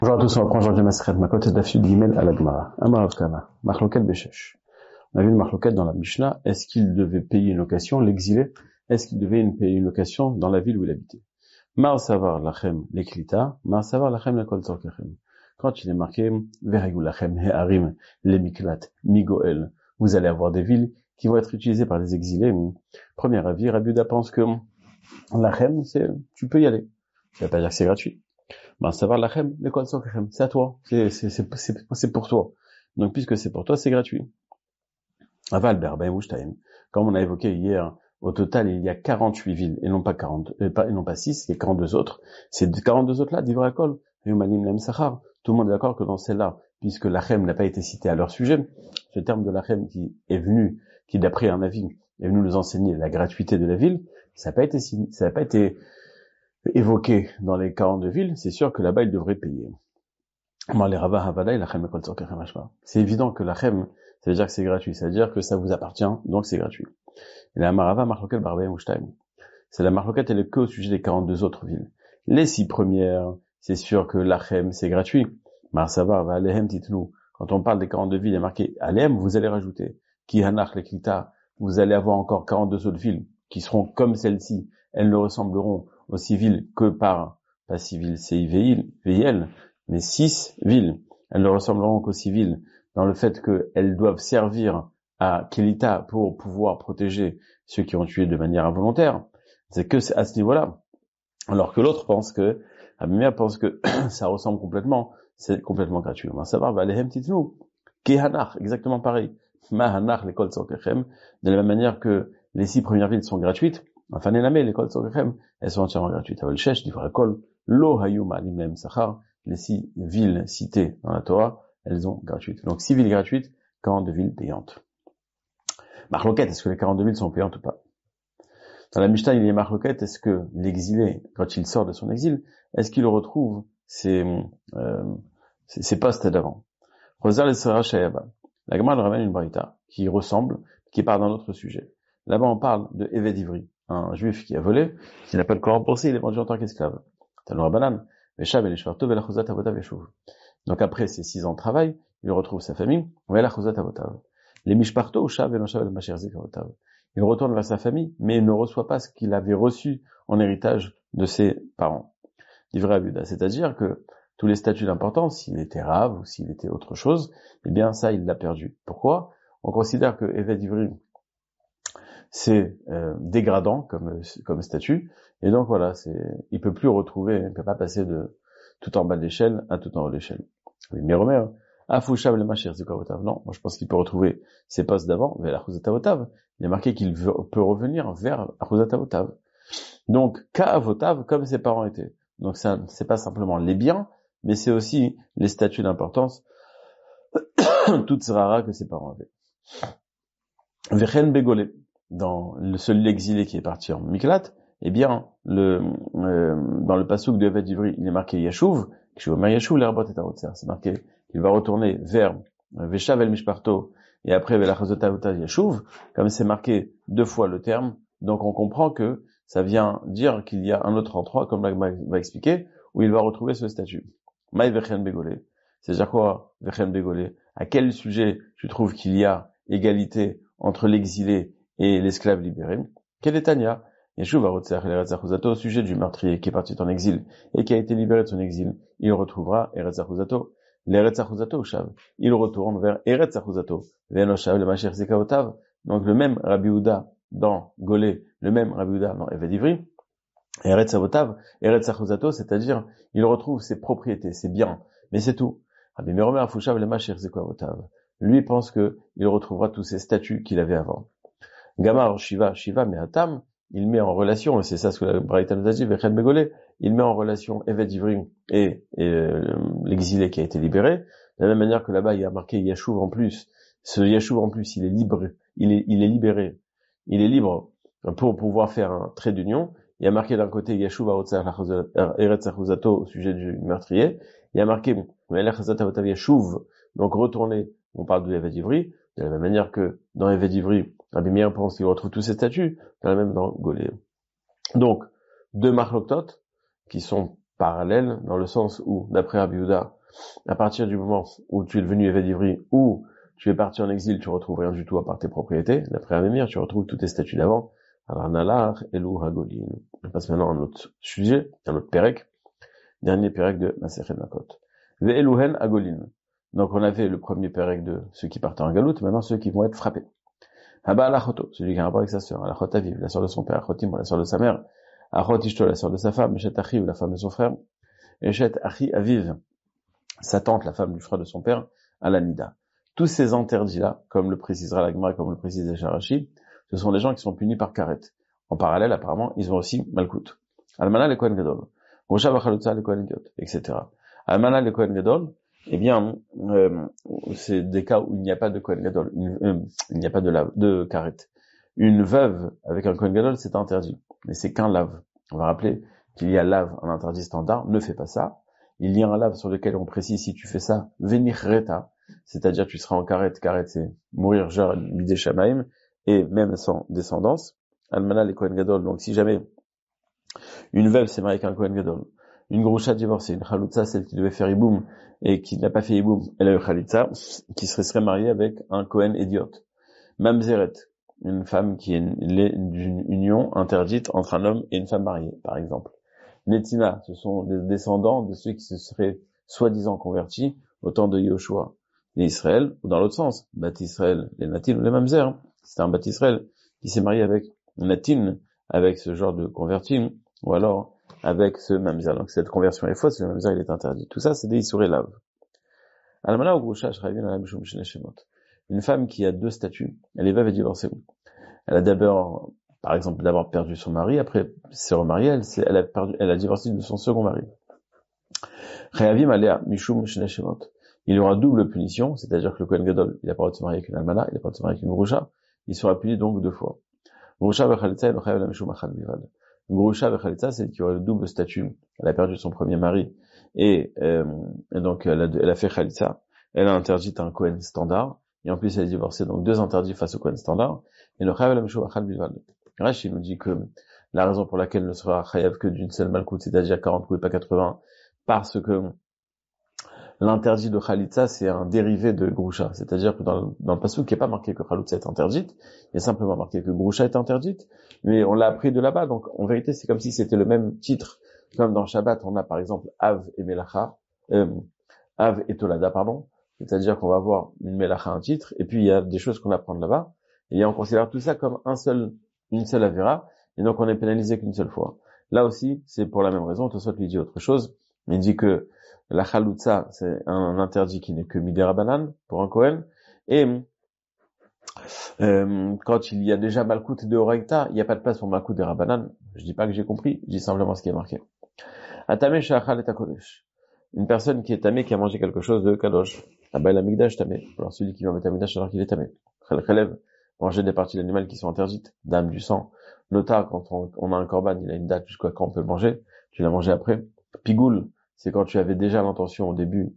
Bonjour à tous, on reprend aujourd'hui Maseret Makot et Daf Yud Gimel à la Gemara. Amar Rav Kana, Machloket Beshesh. On a vu une Machloket dans la Mishnah. Est-ce qu'il devait payer une location, l'exilé? Est-ce qu'il devait payer une location dans la ville où il habitait? Mar Savar Lachem Leklita, Mar Savar Lachem Lekol Tzorkechem. Quand il est marqué Veregu Lachem He'arim Lemiklat Migoel, vous allez avoir des villes qui vont être utilisées par les exilés. Premier avis, Rabbi Yehuda pense que Lachem, tu peux y aller. Ça veut pas dire que c'est gratuit. Savoir lachem, l'école sochem, c'est à toi, c'est pour toi. Donc, puisque c'est pour toi, c'est gratuit. Aval berben ushtaim. Comme on a évoqué hier, au total, il y a 48 villes, et non pas 40, et non pas 6, et 42 autres. Ces 42 autres-là, d'Ivrakol, Yumanim Lem Sachar. Tout le monde est d'accord que dans celle-là, puisque lachem n'a pas été cité à leur sujet, ce terme de lachem qui est venu, qui d'après un avis, est venu nous enseigner la gratuité de la ville, ça n'a pas été évoqué dans les 42 villes, c'est sûr que là-bas, il devrait payer. C'est évident que l'achem, ça veut dire que c'est gratuit, ça veut dire que ça vous appartient, donc c'est gratuit. Et la marava, marloket barbeim ushtaim. C'est la marloket, elle est que au sujet des 42 autres villes. Les 6 premières, c'est sûr que l'achem, c'est gratuit. Marsavar va alehem titnu. Quand on parle des 42 villes, il y a marqué alehem, vous allez rajouter. Ki hanach leklita, vous allez avoir encore 42 autres villes qui seront comme celle-ci. Elles ne ressembleront aux 6 villes que par, pas 6 villes, CIVIL, mais 6 villes. Elles ne ressembleront qu'aux 6 villes dans le fait qu'elles doivent servir à Kelita pour pouvoir protéger ceux qui ont tué de manière involontaire. C'est que à ce niveau-là. Alors que l'autre pense que, Abimia pense que ça ressemble complètement, c'est complètement gratuit. On va savoir, Valehem Titnou, Kehanach, exactement pareil. Mahanach, l'école Tzorkechem, de la même manière que les 6 premières villes sont gratuites, enfin, l'école Tzorkechem, elles sont entièrement gratuites. Aval Shesh, Divrakol, Lo Hayuma, Limlem Sachar, les 6 villes citées dans la Torah, elles sont gratuites. Donc 6 villes gratuites, 42 villes payantes. Marloquette, est-ce que les 42 villes sont payantes ou pas? Dans la Mishnah, il y a marloquette, est-ce que l'exilé, quand il sort de son exil, est-ce qu'il retrouve ses postes d'avant? Rosa le Sera Shayaba. La Gemara le ramène une braïta qui ressemble, qui part d'un autre sujet. Là-bas, on parle de Eved Ivri, un juif qui a volé, qui n'a pas le corps remboursé, il est vendu en tant qu'esclave. Talon Rabanan, Veshav et les Shvarto, Velachozat Avotav Yeshuv. Donc après ces 6 ans de travail, il retrouve sa famille, Velachozat Avotav. Les Mishparto, Shav et Noshav el Masherzik Avotav. Il retourne vers sa famille, mais il ne reçoit pas ce qu'il avait reçu en héritage de ses parents. Livré à Buda. C'est-à-dire que tous les statuts d'importance, s'il était rave ou s'il était autre chose, eh bien ça, il l'a perdu. Pourquoi? On considère que Eved Ivri, c'est dégradant comme statut, et donc voilà, il peut plus retrouver, il peut pas passer de tout en bas de l'échelle à tout en haut de l'échelle. Oui, mais Romer, Afouchav le Machir Zikavotav. Non, moi je pense qu'il peut retrouver ses postes d'avant, vers l'Achuzatavotav. Il est marqué qu'il peut revenir vers l'Achuzatavotav. Donc, Ka'avotav, comme ses parents étaient. Donc ça, c'est pas simplement les biens, mais c'est aussi les statuts d'importance, toutes ces rares que ses parents avaient. Vechen Begolé, dans celui l'exilé qui est parti en Miklat, eh bien, dans le passouk de Eved Ivri, il est marqué Yashuv, c'est marqué qu'il va retourner vers Veshav el Mishparto, et après Velachazotavota Yashuv, comme c'est marqué 2 fois le terme, donc on comprend que ça vient dire qu'il y a un autre endroit, comme là va expliquer, où il va retrouver ce statut. Maï Vechen Begolé. C'est-à-dire quoi, Vechen Begolé? À quel sujet tu trouves qu'il y a égalité entre l'exilé et l'esclave libéré? Quel est Tania? Yeshuv Arotzer Eretz Achuzato, au sujet du meurtrier qui est parti en exil et qui a été libéré de son exil, il retrouvera Eretz Achuzato. L'Eretz Achuzato, Shav. Il retourne vers Eretz Achuzato. Veno Shav le Mashiach Zekaotav. Donc le même Rabbi Yehuda dans Golé, le même Rabbi Yehuda dans Eved Ivri. Eretz Avotav, Eretz Achuzato, c'est-à-dire il retrouve ses propriétés, ses biens, mais c'est tout. Rabbi Meromer Afushav le Mashiach Zekaotav. Lui pense que il retrouvera tous ses statuts qu'il avait avant. Gamar Shiva Mehatam, il met en relation, et c'est ça ce que la Braïta nous a dit, Vechen Begolé, il met en relation Eved Ivri et l'exilé qui a été libéré, de la même manière que là-bas il y a marqué Yashuv en plus. Ce Yashuv en plus, il est libre, il est libéré, il est libre pour pouvoir faire un trait d'union. Il y a marqué d'un côté Yashuv Eretz Achuzato au sujet du meurtrier, il y a marqué Yashuv, donc retourner, on parle de Eved Ivri, de la même manière que dans Eved Ivri, Rabbi Meir pense qu'il retrouve tous ses statuts, dans la même dans Golé. Donc, 2 marloktot, qui sont parallèle, dans le sens où, d'après Rabbi Yehuda, à partir du moment où tu es devenu évêque d'Ivry, ou tu es parti en exil, tu retrouves rien du tout à part tes propriétés. D'après Rabbi tu retrouves tous tes statuts d'avant. Alors, Nalar, Elou, Hagolin. On passe maintenant à un autre sujet, un autre pérec. Dernier pérec de Masechet Makot. Ve'eluhen Hagolin. Donc, on avait le premier pérec de ceux qui partent en galoute, maintenant ceux qui vont être frappés. Haba alachoto, celui qui a un rapport avec sa sœur, alachot aviv, la sœur de son père, achotim, la sœur de sa mère, achot ishto, la sœur de sa femme, eshet achiv, la femme de son frère, eshet achi aviv, sa tante, la femme du frère de son père, alanida. Tous ces interdits-là, comme le précisera la Gemara, comme le précise Sharashi, ce sont des gens qui sont punis par karet. En parallèle, apparemment, ils ont aussi malkout. Almana le kohen gadol, Rosha v'chalutza le kohen idiot, etc. Almana le kohen gadol, eh bien, c'est des cas où il n'y a pas de kohen gadol, il n'y a pas de karet. Une veuve avec un kohen gadol, c'est interdit, mais c'est qu'un lave. On va rappeler qu'il y a lave, un interdit standard, ne fais pas ça. Il y a un lave sur lequel on précise si tu fais ça, venirreta, c'est-à-dire tu seras en karet, c'est mourir genre bidé shamaim, et même sans descendance. Almana les kohen gadol, donc si jamais une veuve s'est mariée avec un kohen gadol, une groucha divorcée, une chaloutza, celle qui devait faire iboum et qui n'a pas fait iboum, elle a eu chalitza, qui serait mariée avec un kohen idiote. Mamzeret, une femme qui est d'une union interdite entre un homme et une femme mariée, par exemple. Netina, ce sont des descendants de ceux qui se seraient soi-disant convertis au temps de Yoshua et Israël, ou dans l'autre sens, Bat Israël, les Natin ou les Mamzer. C'est un Bat Israël qui s'est marié avec Natin, avec ce genre de converti, ou alors avec ce Mamzer. Donc cette conversion est fausse, le Mamzer il est interdit. Tout ça, c'est des Issouré Lav. Almana ou Grusha, Shravin, Alamishum, Sheneshemot. Une femme qui a deux statuts, elle est veuve et divorcée. Elle a d'abord, par exemple, perdu son mari, après s'est remariée, elle a divorcé de son second mari. Réavim alea mishum shneshemot. Il y aura double punition, c'est-à-dire que le Kohen Gadol, il n'a pas le droit de se marier avec une almana, il n'a pas le droit de se marier avec une grusha, il sera puni donc deux fois. Grusha vechalitza et chayav la mishum achad bilvad. Grusha vechalitza, c'est qui aura le double statut. Elle a perdu son premier mari et donc elle a fait chalitza. Elle a interdit un Kohen standard et en plus elle est divorcée, donc deux interdits face au Kohen standard. Et le chayav la mishum achad bilvad. Rashi nous dit que la raison pour laquelle ne sera chayav que d'une seule malkout, c'est-à-dire 40 coups et pas 80, parce que l'interdit de Khalitsa, c'est un dérivé de Grusha. C'est-à-dire que dans le passage qui n'est pas marqué que Khalitsa est interdite, il y a simplement marqué que Grusha est interdite, mais on l'a appris de là-bas. Donc, en vérité, c'est comme si c'était le même titre. Comme dans Shabbat, on a par exemple Av et Melacha, Av et Tolada, pardon. C'est-à-dire qu'on va avoir une Melacha, un titre, et puis il y a des choses qu'on apprend de là-bas, et on considère tout ça comme une seule Avera, et donc on est pénalisé qu'une seule fois. Là aussi, c'est pour la même raison. Tosot lui dit autre chose. Il dit que la chaloutza, c'est un interdit qui n'est que midera banan pour un Kohen. Et quand il y a déjà malkout de oraita, il n'y a pas de place pour malkout de rabanan. Je dis pas que j'ai compris, je dis simplement ce qui est marqué. Atame shachal et takodesh. Une personne qui est tamée, qui a mangé quelque chose de kadosh. Abel amigdash tamé. Alors celui qui va mettre amigdash alors qu'il est tamé. Relève, manger des parties de l'animal qui sont interdites, dame du sang. Nota, quand on a un korban, il a une date jusqu'à quand on peut le manger. Tu l'as mangé après. Pigoul, c'est quand tu avais déjà l'intention au début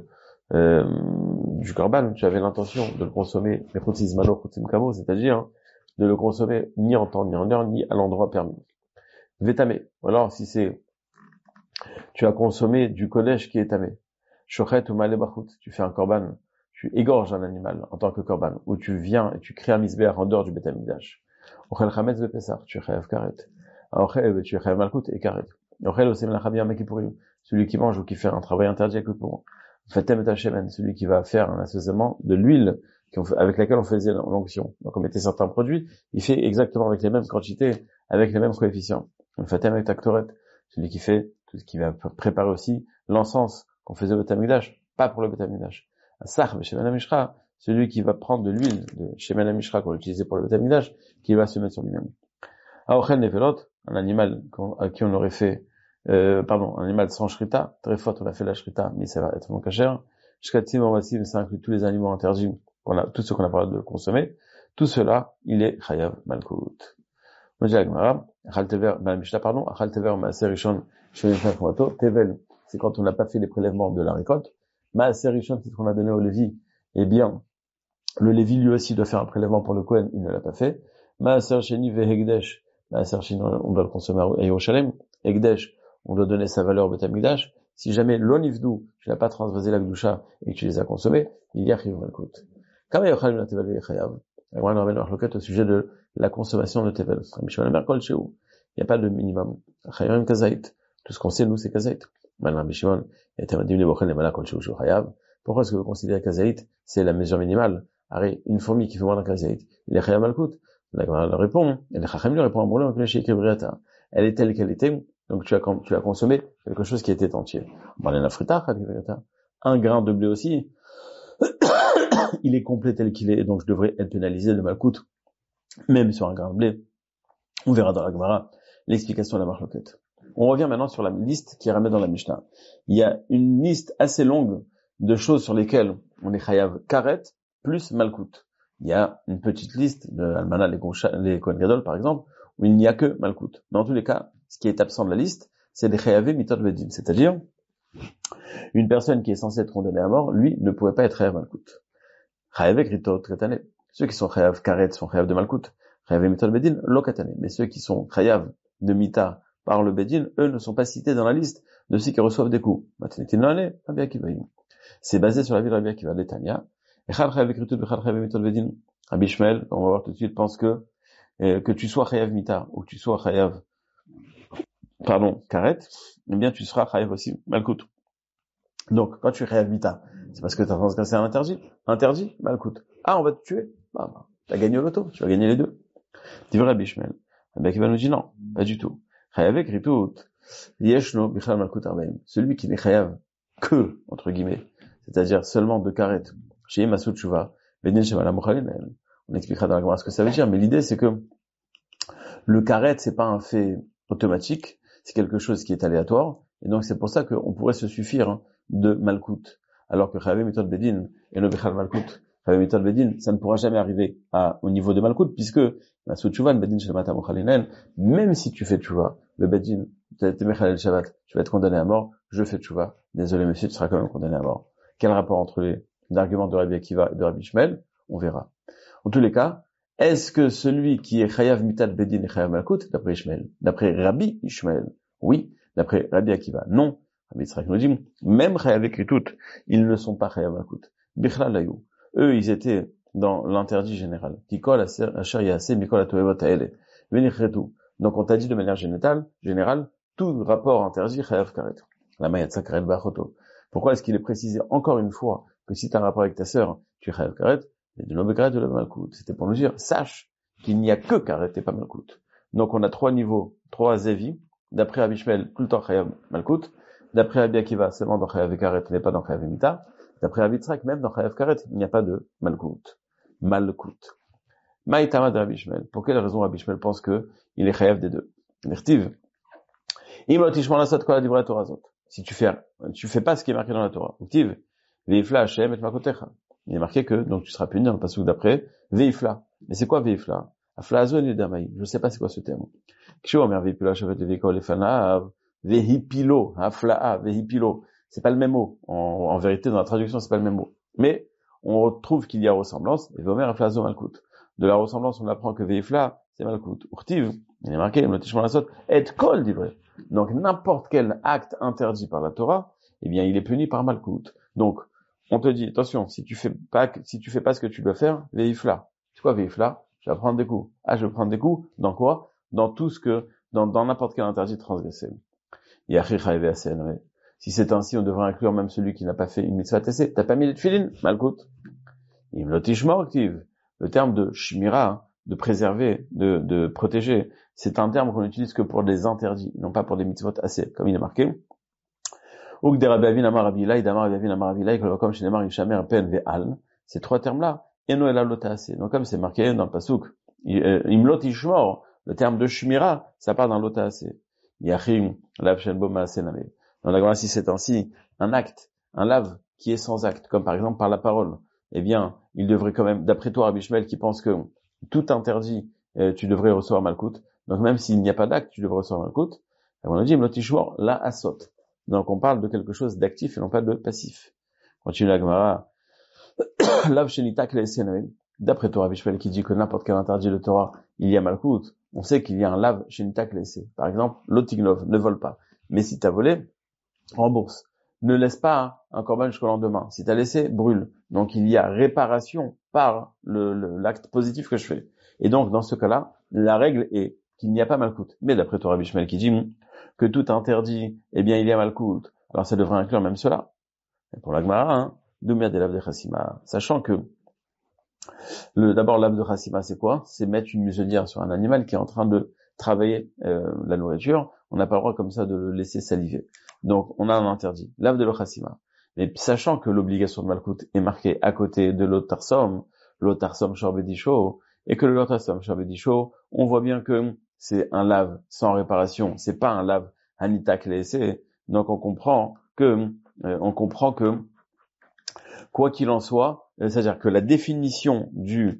du korban, tu avais l'intention de le consommer, c'est-à-dire de le consommer ni en temps ni en heure, ni à l'endroit permis. Vétamé, alors si tu as consommé du kodesh qui est tamé. Shochet ou malebachut, tu fais un korban, tu égorges un animal en tant que korban, ou tu viens et tu crées un misbéach en dehors du Beth Amikdash. Ochel chametz de Pessah, tu es chayav karet. Tu es chayav malkout et karet. Ochel osem lachabiyam makipurim, celui qui mange ou qui fait un travail interdit avec le poumon. Fatem et Hashemen, celui qui va faire un associement de l'huile avec laquelle on faisait l'onction. Donc on mettait certains produits, il fait exactement avec les mêmes quantités, avec les mêmes coefficients. Fatem et Taktoret, celui qui fait tout ce qui va préparer aussi l'encens qu'on faisait au Beth Amikdash, pas pour le Beth Amikdash. Sach Shemen HaMishra, celui qui va prendre de l'huile de Shemen HaMishra qu'on utilisait pour le Beth Amikdash, qui va se mettre sur lui-même. Aochen Nevelot, un animal à qui on aurait fait un animal sans shrita, très fort, on a fait la shrita, mais ça va être non cachère. Shkatim Orvasim, ça inclut tous les aliments interdits, tout ce qu'on a parlé de consommer. Tout cela, il est chayav malkout. Achaltever maaser rishon shemifnat moato. Tevel, c'est quand on n'a pas fait les prélèvements de la récolte. Maaser rishon, c'est ce qu'on a donné au Lévi. Eh bien, le Lévi lui aussi doit faire un prélèvement pour le Kohen, il ne l'a pas fait. Maaser sheni vehegdesh, maaser sheni, on doit le consommer à Yerushalem. Hegdesh, on doit donner sa valeur au Beth Amikdash. Si jamais l'onivdou, tu n'as pas transvasé la Gdusha et que tu les as consommés, il y a Chiyuv Malkut. Comme il y a Chayav Tevel et Chayav, on va nous remettre au sujet de la consommation de Tevel. Il n'y a pas de minimum. Chayav Kazait. Tout ce qu'on sait, nous, c'est Kazait. Pourquoi est-ce que vous considérez Kazait, c'est la mesure minimale? Arrête, une fourmi qui fait moins d'un Kazait, il est Chayav Malkut. La Gemara leur répond, et le Chacham lui répond, elle est telle qu'elle était, donc tu as consommé quelque chose qui était entier. Un grain de blé aussi, il est complet tel qu'il est, donc je devrais être pénalisé de Malkut, même sur un grain de blé. On verra dans la Gemara l'explication de la marloquette. On revient maintenant sur la liste qui est ramenée dans la Mishnah. Il y a une liste assez longue de choses sur lesquelles on est chayav karet plus Malkut. Il y a une petite liste de Almana, les Kohen Gadol, par exemple, où il n'y a que Malkut. Dans tous les cas, ce qui est absent de la liste, c'est les chayavé mitot bedin. C'est-à-dire, une personne qui est censée être condamnée à mort, lui, ne pouvait pas être chayav Malkut. Chayavé krito tretane. Ceux qui sont chayav karet sont chayav de Malkut. Chayavé mitot bedin, lo katane. Mais ceux qui sont chayav de mita par le bedin, eux ne sont pas cités dans la liste de ceux qui reçoivent des coups. C'est basé sur la vie de Rabbi Akiva de Tanya. Rabbi Ishmael, on va voir tout de suite, pense que tu sois chayav mita ou que tu sois chayav, karet, eh bien tu seras chayav aussi malkut. Donc quand tu es chayav mita, c'est parce que tu as transgressé un interdit, malkut. Ah, on va te tuer, t'as gagné au loto, tu vas gagner les deux. Dit Rabbi Ishmael. Rabbi Akiva nous dit non, pas du tout. Chayav kritut, yeshno bichal malkut arbaim. Celui qui n'est chayav que, entre guillemets, c'est-à-dire seulement de karet, chez Masou Tshuva, Bedin Shemala Mochalin. On expliquera dans la Gemara ce que ça veut dire, mais l'idée c'est que le karet, c'est pas un fait automatique, c'est quelque chose qui est aléatoire, et donc c'est pour ça qu'on pourrait se suffire de Malkut, alors que Chayav Mitot Bedin et no Bichal Malkut, Chayav Mitot Bedin, ça ne pourra jamais arriver au niveau de Malkut, puisque Masou Tshuva, Bedin Shemala Mochalin, même si tu fais Tshuva, le Bedin, tu vas être condamné à mort, je fais Tshuva, désolé monsieur, tu seras quand même condamné à mort. Quel rapport entre les arguments de Rabbi Akiva et de Rabbi Ishmael? On verra. En tous les cas, est-ce que celui qui est chayav mitat bedin et chayav malkut, d'après Ishmael, d'après Rabbi Ishmael? Oui. D'après Rabbi Akiva? Non. Rabbi Yitzhak nous dit, même chayav kritut, ils ne sont pas chayav malkut. Bichlal layou. Eux, ils étaient dans l'interdit général. Tikol asher yaseh mikol atoevot haele. Venichretu. Donc on t'a dit de manière générale, tout rapport interdit chayav karet. La mayatsa karet bachoto. Pourquoi est-ce qu'il est précisé encore une fois que si tu as un rapport avec ta sœur, tu es chayav karet, et de l'homme karet de l'homme malkout? C'était pour nous dire, sache qu'il n'y a que karet et pas malkout. Donc on a 3 niveaux, 3 zévis. D'après Rabbi Ishmael, tout le temps chayav malkout. D'après Rabbi Akiva, seulement dans chayav karet, mais pas dans chayav mita. D'après Rabbi Yitzhak, même dans chayav karet, il n'y a pas de malkout. Maïtama de Rabbi Ishmael. Pour quelle raison Rabbi Ishmael pense que il est chayav des deux? L'irtiv. Imotishman lasot kol adivra torazot. Si tu fais pas ce qui est marqué dans la Torah. Active. Veifla Hashem et makotecha. Il est marqué que, donc tu seras puni dans le passage d'après, Veifla. Mais c'est quoi Veifla? Afla azon yudamai. Je sais pas c'est quoi ce terme. Kshu omer veipilo shavet leviko lefanav. Veipilo. Afla veipilo. C'est pas le même mot. En vérité, dans la traduction, c'est pas le même mot. Mais, on retrouve qu'il y a ressemblance. Et Vomer afla azon malkout. De la ressemblance, on apprend que Veifla, c'est malkout. Urtiv. Il est marqué, Motishman lasot, et kol divrei. Donc, n'importe quel acte interdit par la Torah, eh bien, il est puni par Malkout. Donc, on te dit, attention, si tu fais pas ce que tu dois faire, veifla. C'est quoi veifla? Tu vas prendre des coups. Ah, je vais prendre des coups. Dans quoi? Dans tout ce que, dans n'importe quel interdit transgressé. Si c'est ainsi, on devrait inclure même celui qui n'a pas fait une mitzvah tessé. T'as pas mis les tefilin? Malkout. Le terme de shmira, de préserver, de protéger, c'est un terme qu'on utilise que pour des interdits, non pas pour des mitzvot assez, comme il est marqué. Ces 3 termes-là, donc comme c'est marqué dans le pasuk, imlot ishmor, le terme de shmira, ça part dans l'otaase. Yachim, lav shenbo maasename. Dans la Gemara, si c'est ainsi, un acte, un lave qui est sans acte, comme par exemple par la parole, eh bien, il devrait quand même, d'après toi, Rabbi Ishmael, qui pense que tout interdit, tu devrais recevoir malkout. Donc même s'il n'y a pas d'acte, tu devrais recevoir malkout. On a dit, mlotishmor, la asot. Donc on parle de quelque chose d'actif et non pas de passif. Continue la Gemara. Lav shenitak le'esenavim. D'après toi, Rabbi Ishmael, qui dit que n'importe quel interdit de Torah, il y a malkout. On sait qu'il y a un lav shenitak le'ese. Par exemple, l'otignov, ne vole pas. Mais si t'as volé, rembourse. Ne laisse pas un corban jusqu'au lendemain. Si t'as laissé, brûle. Donc il y a réparation par l'acte positif que je fais. Et donc dans ce cas-là, la règle est qu'il n'y a pas malcoute. Mais d'après Torah Bishmael qui dit que tout interdit, eh bien il y a malcoute. Alors ça devrait inclure même cela. Et pour la Gemara, Doumia de l'Av de Chassima, sachant que d'abord l'Av de Chassima c'est quoi? C'est mettre une muselière sur un animal qui est en train de travailler la nourriture. On n'a pas le droit comme ça de le laisser saliver. Donc on a un interdit, l'Av de l'Chassima. Mais sachant que l'obligation de malcoute est marquée à côté de l'Otarsom Shorbedisho, et que le Lotarsom Shorbedisho, on voit bien que c'est un lave sans réparation, c'est pas un lave Hanita Kleese. Donc on comprend que quoi qu'il en soit, c'est-à-dire que la définition du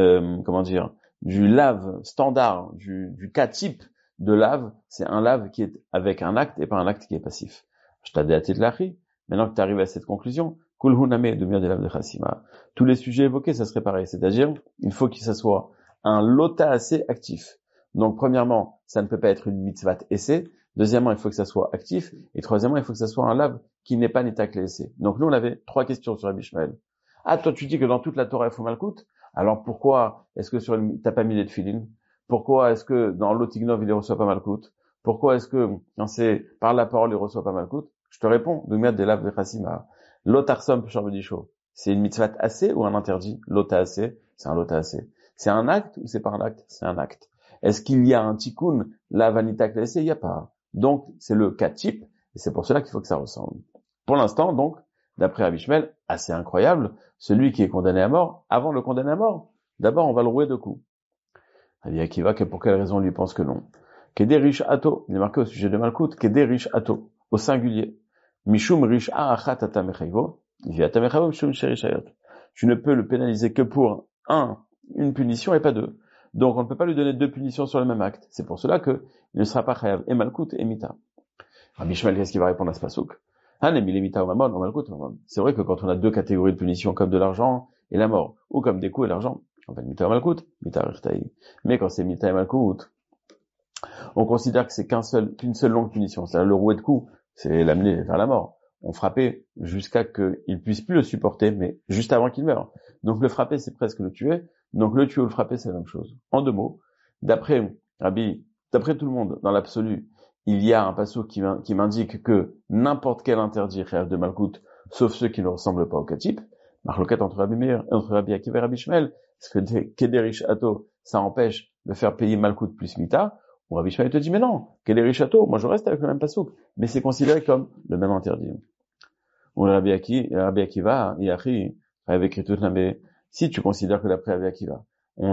lave standard, du cas type de lave, c'est un lave qui est avec un acte et pas un acte qui est passif. Je t'ai dit de l'achri. Maintenant que tu arrives à cette conclusion, kulhuname de mir de lave de chassima. Tous les sujets évoqués, ça serait pareil. C'est-à-dire, il faut que ça soit un lota assez actif. Donc, premièrement, ça ne peut pas être une mitzvat essai. Deuxièmement, il faut que ça soit actif. Et troisièmement, il faut que ça soit un lave qui n'est pas nitakel essai. Donc, nous, on avait 3 questions sur Rabbi Ishmael. Ah, toi, tu dis que dans toute la Torah, il faut malcoute. Alors, pourquoi est-ce que t'as pas mis les tefilin? Pourquoi est-ce que dans l'Otignov, il ne reçoit pas malcoute? Pourquoi est-ce que, quand c'est par la parole, il ne reçoit pas malcoute? Je te réponds, de mettre des laves de chassima. Lotarsom Shorbedisho. C'est une mitzvah assez ou un interdit? Lota assez, c'est un lota assez. C'est un acte ou c'est pas un acte? C'est un acte. Est-ce qu'il y a un tikkun, la vanita classée? Il n'y a pas. Donc, c'est le cas type, et c'est pour cela qu'il faut que ça ressemble. Pour l'instant, donc, d'après Rabbi Ishmael, assez incroyable, celui qui est condamné à mort, avant de le condamner à mort, d'abord on va le rouer de coups. Rabbi Akiva, pour quelle raison lui pense que non? Kederish Ato, il est marqué au sujet de Malkout, Kederish Ato, au singulier. Mishum Rish Arachat Atamechayvo, Viatamechayvo Mishum Sherishayot. Tu ne peux le pénaliser que pour une punition et pas 2. Donc on ne peut pas lui donner 2 punitions sur le même acte. C'est pour cela que il ne sera pas chayav et Malkout et Mita. Rabbi Ishmael, qu'est-ce qu'il va répondre à ce pasouk? Mita ou Mamon, ou Malkout ou Mamon. C'est vrai que quand on a 2 catégories de punitions comme de l'argent et la mort, ou comme des coups et l'argent, on va Mita ou Malkout, Mita Richtaï. Mais quand c'est Mita et Malkout, on considère que c'est qu'une seule longue punition. C'est-à-dire le rouet de coups, c'est l'amener vers la mort. On frappait jusqu'à qu'il puisse plus le supporter, mais juste avant qu'il meure. Donc le frapper, c'est presque le tuer. Donc le tuer ou le frapper, c'est la même chose. En 2 mots, d'après tout le monde, dans l'absolu, il y a un passage qui m'indique que n'importe quel interdit rêve de Malkout, sauf ceux qui ne ressemblent pas au Katip. Marloquette entre Rabbi Akiva et Rabbi Ishmael, parce que Kederish Ato, ça empêche de faire payer Malkout plus Mita. Ou Rabbi Ishmael te dit, mais non, Kederish Ato, moi je reste avec le même pasouk, mais c'est considéré comme le même interdit. Ou Rabbi Akiva, Yachi, avec écrit tout mais si tu considères que d'après Rabbi Akiva, on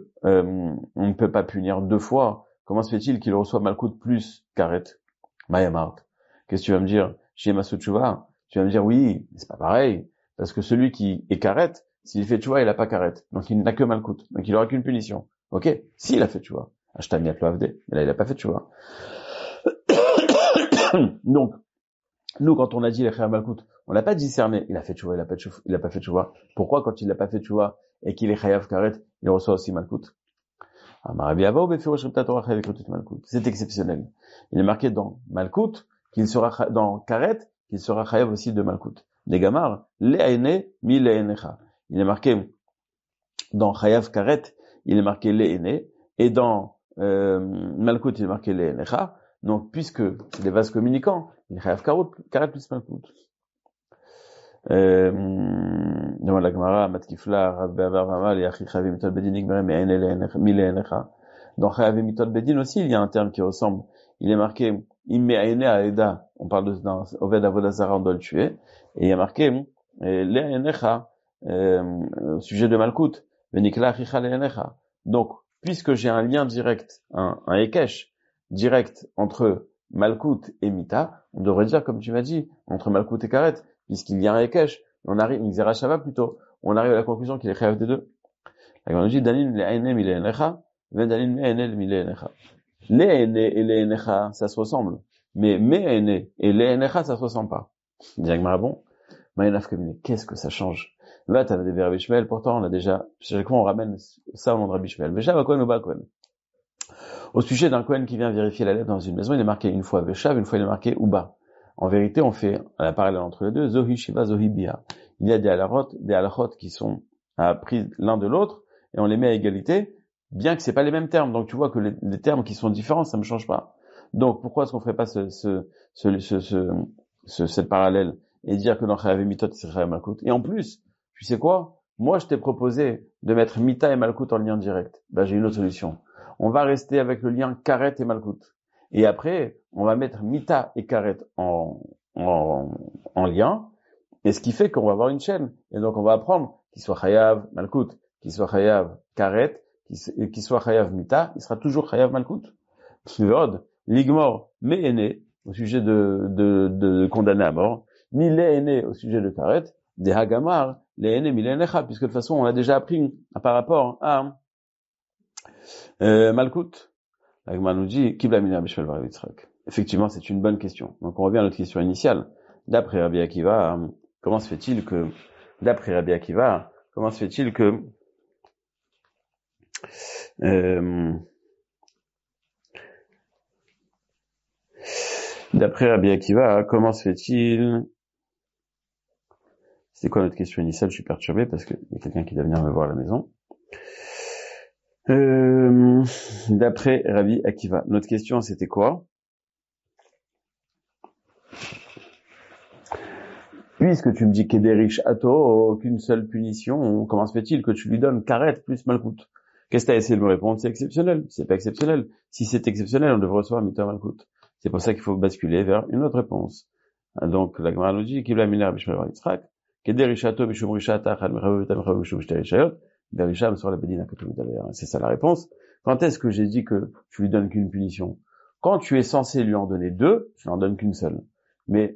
ne peut pas punir 2 fois, comment se fait-il qu'il reçoit Malkout plus Karet? Mayamart. Qu'est-ce que tu vas me dire? Chez Masutchouva, tu vas me dire, oui, c'est pas pareil, parce que celui qui est Karet, s'il fait Tchouva, il a pas Karet. Donc il n'a que Malkout. Donc il aura qu'une punition. Ok? S'il a fait Tchouva. Ashtamiat lo avde. Mais là, il a pas fait Tchouva. Donc, nous, quand on a dit les Chayav Malkout, on l'a pas discerné. Il a fait Tchouva, il a pas fait Tchouva. Pourquoi, quand il n'a pas fait Tchouva et qu'il est Chayav Karet, il reçoit aussi Malkout? C'est exceptionnel. Il est marqué dans Malkout dans Karet, qu'il sera Chayav aussi de Malkout. Des Gamar, Le'ene mi Le'enecha. Il est marqué dans Chayav Karet, il est marqué Le'ene, et dans Malkout, il est marqué Le'enecha. Donc, puisque c'est des vases communicants, il est Chayav Karet plus Malkout. Dans la Gemara, Matkifla, Rabbi Avar Vamal, et Achi Chayav Mitol Bedin, Igmere, mi Le'enecha. Dans Chayav Mitol Bedin aussi, il y a un terme qui ressemble. Il est marqué Imme'ene Aeda. On parle d'un Oved Avodazara, on doit le tuer. Et il y a marqué Le'enecha, au sujet de Malkout, Venikla Achicha Le'enecha. Donc, puisque j'ai un lien direct, un Ekesh direct entre Malkout et Mita, on devrait dire, comme tu m'as dit, entre Malkout et Karet, puisqu'il y a un Ekesh, on arrive, une Zerachava plutôt, on arrive à la conclusion qu'il est Chayav des 2. La Gemara dit, Danin Le'ene mi Le'enecha, Vedanin Me'ene mi Le'enecha. Le'ene et Le'enecha, ça se ressemble. Mais Me'ene et Le'enecha, ça se ressemble pas. Il dit, bon, qu'est-ce que ça change? Là, t'as des Rabbi Ishmael, pourtant, on a déjà, chaque fois, on ramène ça au nom de Rabbi Ishmael. Mais Shavakon ou Bakon. Au sujet d'un Kohen qui vient vérifier la lettre dans une maison, il est marqué une fois Veshav, une fois il est marqué Uba. En vérité, on fait la parallèle entre les deux, Zohi Shiva, Zohi Bia. Il y a des halachot qui sont prises l'un de l'autre, et on les met à égalité, bien que c'est pas les mêmes termes. Donc tu vois que les termes qui sont différents, ça ne change pas. Donc pourquoi est-ce qu'on ferait pas cette parallèle et dire que dans Chayav et Mitot, c'est Chayav Malkout? Et en plus, tu sais quoi? Moi, je t'ai proposé de mettre Mita et Malkout en lien direct. Ben, j'ai une autre solution. On va rester avec le lien Karet et Malkout. Et après, on va mettre Mita et Karet en lien. Et ce qui fait qu'on va avoir une chaîne. Et donc, on va apprendre qu'il soit Chayav Malkout, qu'il soit Chayav Karet, qu'il soit Chayav Mita, il sera toujours Chayav Malkout. Vod, Ligmor, Me'ene, au sujet de condamner à mort, ni Le'ene au sujet de Karet, des Hagamar, Le'ene, Mile'enecha, puisque de toute façon, on a déjà appris par rapport à Malkout. L'Agma nous dit, Kibla Mina Bishvel Bar Yitzhak. Effectivement, c'est une bonne question. Donc, on revient à notre question initiale. D'après Rabbi Akiva, comment se fait-il que, d'après Rabbi Akiva, comment se fait-il... C'est quoi notre question initiale? Je suis perturbé parce qu'il y a quelqu'un qui doit venir me voir à la maison. D'après Rabbi Akiva, notre question c'était quoi? Puisque tu me dis qu'Ederish Ato, aucune seule punition, comment se fait-il que tu lui donnes Karet plus Malkout? Qu'est-ce que tu as essayé de me répondre? C'est exceptionnel. C'est pas exceptionnel. Si c'est exceptionnel, on devrait recevoir Mita Malkout. C'est pour ça qu'il faut basculer vers une autre réponse. Donc, la Gemara nous dit, Kibla Minar Bishmel Bar Yitzhak, Kederisha Ato Mishum Rishata, Chad Mechavu Vita Mechavu Mishum Shtai Rishayot, Berisham sur la Bedina que tu me donnes. C'est ça la réponse. Quand est-ce que j'ai dit que tu lui donnes qu'une punition? Quand tu es censé lui en donner deux, tu n'en donnes qu'une seule. Mais,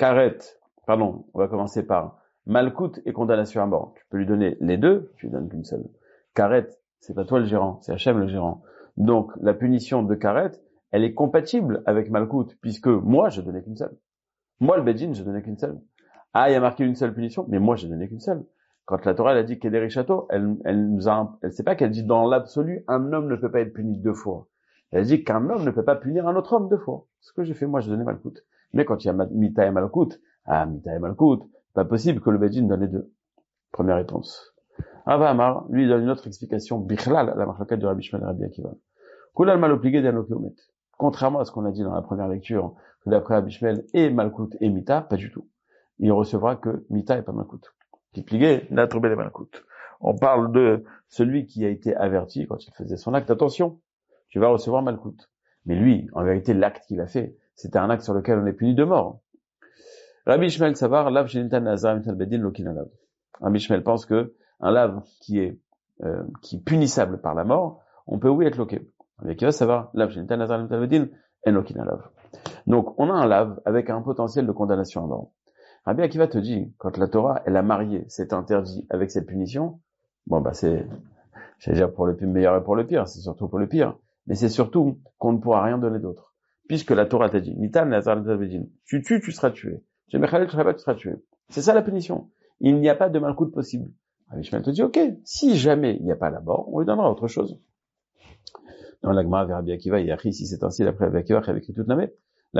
on va commencer par Malkout et condamnation à mort. Tu peux lui donner les deux, tu lui donnes qu'une seule. Karet, c'est pas toi le gérant, c'est Hachem le gérant. Donc, la punition de Karet, elle est compatible avec Malkout, puisque moi, je donnais qu'une seule. Moi, le Bedin, je donnais qu'une seule. Ah, il y a marqué une seule punition, mais moi, j'ai donné qu'une seule. Quand la Torah, elle a dit Kederi Chateau, elle sait pas qu'elle dit dans l'absolu, un homme ne peut pas être puni deux fois. Elle dit qu'un homme ne peut pas punir un autre homme deux fois. Ce que j'ai fait, moi, j'ai donné Malkout. Mais quand il y a Mita et Malkout, Mita et Malkout, pas possible que le Bedin donne les deux. Première réponse. Rava Amar, lui, il donne une autre explication, Bichlal, la marloquette de Rabbi Shmuel et Rabbi Akiva. Kulal mal obligé d'un okiomet. Contrairement à ce qu'on a dit dans la première lecture, que d'après Rabbi Shmuel et Malkout et Mita, pas du tout. Il recevra que Mita et pas Malkout. Qui pliguait, n'a trouvé les Malkout. On parle de celui qui a été averti quand il faisait son acte. Attention, tu vas recevoir Malkout. Mais lui, en vérité, l'acte qu'il a fait, c'était un acte sur lequel on est puni de mort. Rabbi Shmuel Savar, lav shenitan nazar mital bedin lokin alav. Rabbi Shmuel pense que un lave qui est punissable par la mort, on peut oui être loqué. Rabbi Akiva savoir lav shenitan nazar mital bedin en lokin alav. Donc, on a un lave avec un potentiel de condamnation à mort. Rabbi Akiva te dit, quand la Torah, elle a marié cet interdit avec cette punition, j'allais dire pour le meilleur et pour le pire, c'est surtout pour le pire, mais c'est surtout qu'on ne pourra rien donner d'autre. Puisque la Torah t'a dit, Nitan nazar mital bedin, tu tues, tu seras tué. Tu seras tué. C'est ça la punition. Il n'y a pas de malkout possible. Rabbi Shmuel te dit, ok, si jamais il n'y a pas la mort, on lui donnera autre chose. Dans l'Agma, vers Rabbi Akiva, il y a écrit, si c'est ainsi, d'après Rabbi Akiva, il avait écrit toute namé.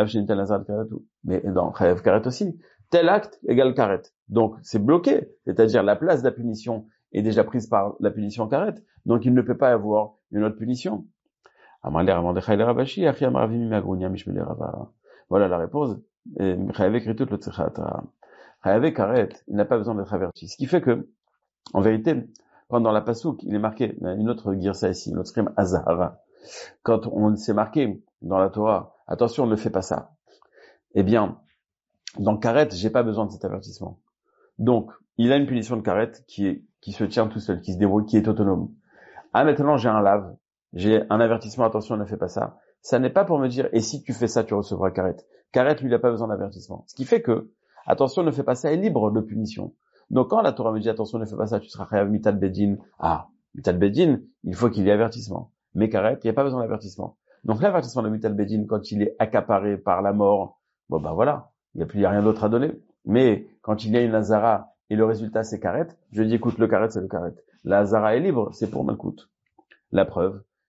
Mais dans Chayav Karet aussi, tel acte égale Karet. Donc, c'est bloqué. C'est-à-dire, la place de la punition est déjà prise par la punition Karet. Donc, il ne peut pas y avoir une autre punition. Voilà la réponse. Chayav Karet, il n'a pas besoin d'être averti. Ce qui fait que, en vérité, pendant la Passouk, il est marqué, une autre girsa ici, une autre rime Azahara. Quand on s'est marqué dans la Torah, attention, ne fais pas ça. Eh bien, dans Karet, j'ai pas besoin de cet avertissement. Donc, il a une punition de Karet qui se tient tout seul, qui se débrouille, qui est autonome. Ah, maintenant, j'ai un lave. J'ai un avertissement, attention, ne fais pas ça. Ça n'est pas pour me dire, et si tu fais ça, tu recevras Karet. Karet, lui, il n'a pas besoin d'avertissement. Ce qui fait que, attention, ne fais pas ça, est libre de punition. Donc, quand la Torah me dit, attention, ne fais pas ça, tu seras chayav mitat bedin. Mitat bedin, il faut qu'il y ait avertissement. Mais Karet, il n'y a pas besoin d'avertissement. Donc, l'avertissement de mitat bedin, quand il est accaparé par la mort, voilà. Il n'y a rien d'autre à donner. Mais, quand il y a une Hazara, et le résultat c'est Karet, je dis, écoute, le Karet, c'est le Karet. La Hazara est libre, c'est pour Malkout. La preuve,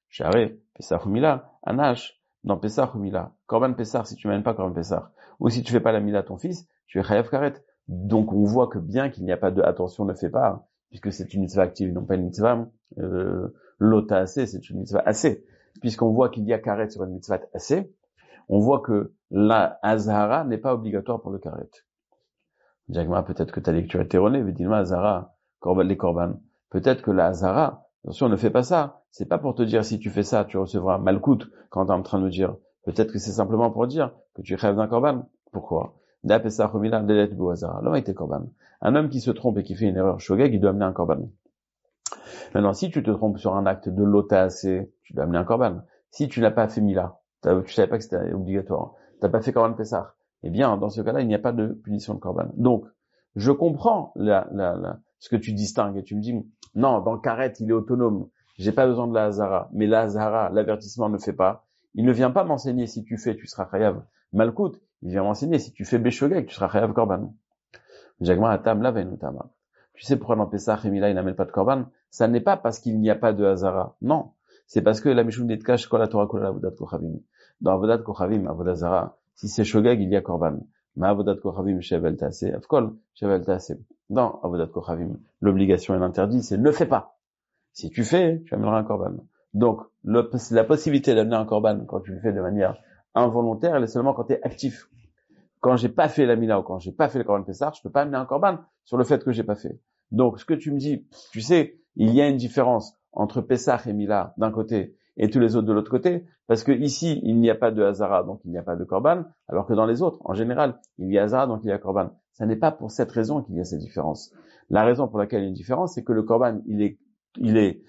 Sharé, Pesach ou Mila, Anash, dans Pesach ou Mila. Korban Pesach, si tu mènes pas Korban Pesach, ou si tu fais pas la Mila à ton fils, tu es Chayav Karet. Donc on voit que bien qu'il n'y a pas de attention ne fais pas, puisque c'est une mitzvah active, non pas une mitzvah, l'ota assez, c'est une mitzvah assez. Puisqu'on voit qu'il y a Karet sur une mitzvah assez, on voit que la Azhara n'est pas obligatoire pour le Karet. Diagma, peut-être que ta lecture est erronée, mais dis-moi Azhara, les Korban. Peut-être que la Azhara, attention, ne fais pas ça. C'est pas pour te dire si tu fais ça, tu recevras Malkout quand tu es en train de me dire. Peut-être que c'est simplement pour dire que tu rêves d'un Korban. Pourquoi? L'homme était Korban. Un homme qui se trompe et qui fait une erreur shogeg, il doit amener un Korban. Maintenant, si tu te trompes sur un acte de l'otaasé, tu dois amener un Korban. Si tu n'as pas fait Mila, tu savais pas que c'était obligatoire, t'as pas fait Korban Pessah, eh bien, dans ce cas-là, il n'y a pas de punition de Korban. Donc, je comprends ce que tu distingues et tu me dis, non, dans Karet, il est autonome, j'ai pas besoin de la Hazara, mais la Hazara, l'avertissement ne fait pas. Il ne vient pas m'enseigner si tu fais, tu seras Chayav Malkout, il vient m'enseigner si tu fais Beshogeg, tu seras Chayav Korban. Jagma Atam la Venutama. Tu sais pourquoi dans Pessah et Mila, il n'amène pas de Korban? Ça n'est pas parce qu'il n'y a pas de Hazara. Non. C'est parce que la Mishum Netkash Kol HaTorah Kol Avodat Kochavim. Dans Avodat Kochavim, Avodat Zara, si c'est Shogeg, il y a Korban. Mais Avodat Kochavim, Shevel Taseh, Avkol, Shevel Taseh. Dans Avodat Kochavim, l'obligation et l'interdit, c'est ne fais pas. Si tu fais, tu amèneras un Korban. Donc, la possibilité d'amener un Korban quand tu le fais de manière involontaire, elle est seulement quand tu es actif. Quand j'ai pas fait la Mila ou quand j'ai pas fait le Korban Pessah, je peux pas amener un Korban sur le fait que j'ai pas fait. Donc, ce que tu me dis, tu sais, il y a une différence entre Pessah et Mila d'un côté et tous les autres de l'autre côté, parce que ici, il n'y a pas de Hazara, donc il n'y a pas de Korban, alors que dans les autres, en général, il y a Hazara, donc il y a Korban. Ça n'est pas pour cette raison qu'il y a cette différence. La raison pour laquelle il y a une différence, c'est que le Korban, il est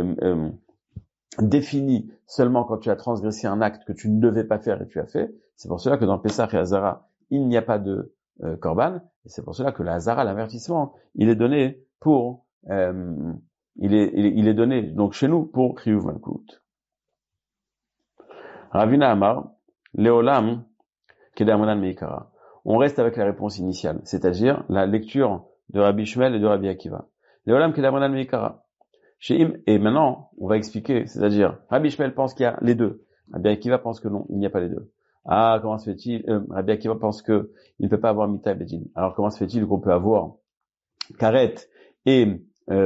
défini seulement quand tu as transgressé un acte que tu ne devais pas faire et tu as fait. C'est pour cela que dans Pessah et Hazara, il n'y a pas de Korban, et c'est pour cela que la Hazara, l'avertissement, il est donné pour il est donné donc chez nous pour Kriyuv Malkout. Ravina Amar, Leolam, Kedamonan Meikara. On reste avec la réponse initiale, c'est-à-dire la lecture de Rabbi Shmuel et de Rabbi Akiva. Leolam Kedamonan Meikara. Et maintenant, on va expliquer, c'est-à-dire Rabbi Shmuel pense qu'il y a les deux. Rabbi Akiva pense que non, il n'y a pas les deux. Ah, comment se fait-il Rabbi Akiva pense que il ne peut pas avoir Mita et Bedin. Alors comment se fait-il qu'on peut avoir Karet et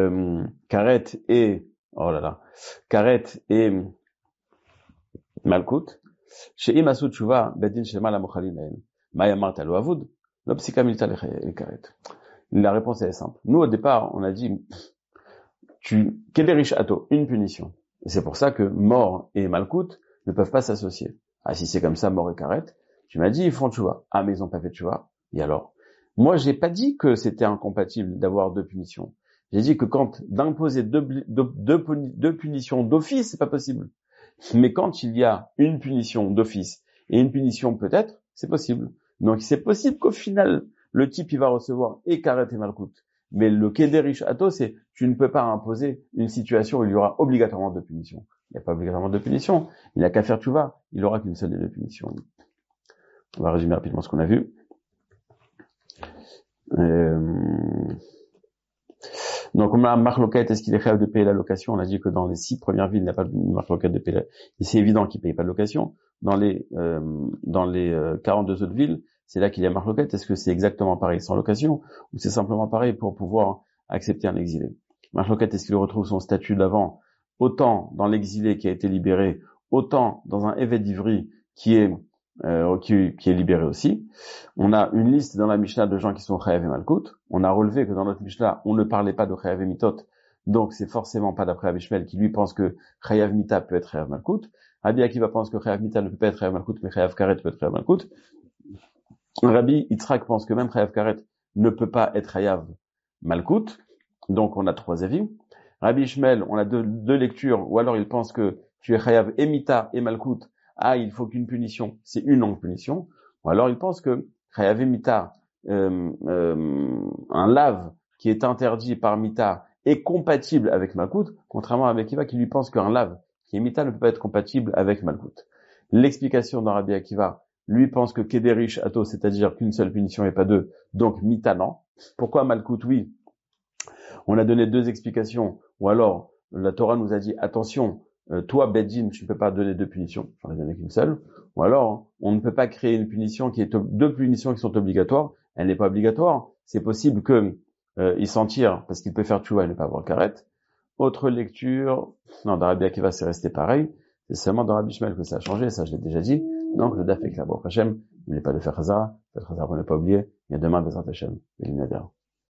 Malkout chez Imasu Tshuva Bedin Shema la Mochalin Maya Marta lo Avud lo Psika Milta le Karet. La réponse est simple. Nous au départ, on a dit Kederish Ato, une punition. Et c'est pour ça que mort et Malkout ne peuvent pas s'associer. Ah, si c'est comme ça, mort et Karet, tu m'as dit, ils font Tshuva. Ah, mais ils ont pas fait Tshuva. Et alors? Moi, j'ai pas dit que c'était incompatible d'avoir deux punitions. J'ai dit que quand d'imposer deux punitions d'office, c'est pas possible. Mais quand il y a une punition d'office et une punition peut-être, c'est possible. Donc, c'est possible qu'au final, le type, il va recevoir et Karet et Malkout. Mais le Kederish Ato, c'est, tu ne peux pas imposer une situation où il y aura obligatoirement deux punitions. Il n'y a pas obligatoirement deux punitions. Il n'a qu'à faire Tshuva. Il n'aura qu'une seule des deux punitions. On va résumer rapidement ce qu'on a vu. Donc, on a Marloquet, est-ce qu'il est capable de payer la location? On a dit que dans les 6 premières villes, il n'y a pas de Marloquet de payer et c'est évident qu'il ne paye pas de location. Dans les 42 autres villes, c'est là qu'il y a Marloquet. Est-ce que c'est exactement pareil sans location? Ou c'est simplement pareil pour pouvoir accepter un exilé? Marloquet, est-ce qu'il retrouve son statut d'avant? Autant dans l'exilé qui a été libéré, autant dans un évêque d'Ivry qui est libéré aussi. On a une liste dans la Mishnah de gens qui sont Chayav et Malkout. On a relevé que dans notre Mishnah, on ne parlait pas de Chayav et Mitot, donc c'est forcément pas d'après Rabbi Shmuel qui lui pense que Chayav Mita peut être Chayav Malkout. Rabbi Akiva pense que Chayav Mita ne peut pas être Chayav Malkout, mais Chayav Karet peut être Chayav Malkout. Rabbi Yitzhak pense que même Chayav Karet ne peut pas être Chayav Malkout. Donc on a 3 avis. Rabbi Shmuel, on a deux lectures, ou alors il pense que tu es Chayav et Mita et Malkout. Ah, il faut qu'une punition, c'est une longue punition. Ou alors il pense que Chayav Mita, un lave qui est interdit par Mita est compatible avec Malkout, contrairement à Rabbi Akiva qui lui pense qu'un lave qui est Mita ne peut pas être compatible avec Malkout. L'explication dans Rabbi Akiva, lui pense que Kederish Ato, c'est-à-dire qu'une seule punition et pas deux, donc Mita non. Pourquoi Malkout oui? On a donné 2 explications, ou alors la Torah nous a dit attention, toi, Bedin, tu ne peux pas donner deux punitions, j'en ai donné qu'une seule, ou alors, on ne peut pas créer une punition deux punitions qui sont obligatoires, elle n'est pas obligatoire, c'est possible que il s'en tire parce qu'il peut faire tchouva et ne pas avoir karet. Autre lecture, non, dans Rabbi Akiva, c'est resté pareil, c'est seulement dans Rabbi Shmuel que ça a changé, ça je l'ai déjà dit, donc le daf est là. Bon, Hachem, n'oubliez pas de faire Chazara, faites Chazara pour ne pas oublier, il y a demain des Hashem, et l'Inader.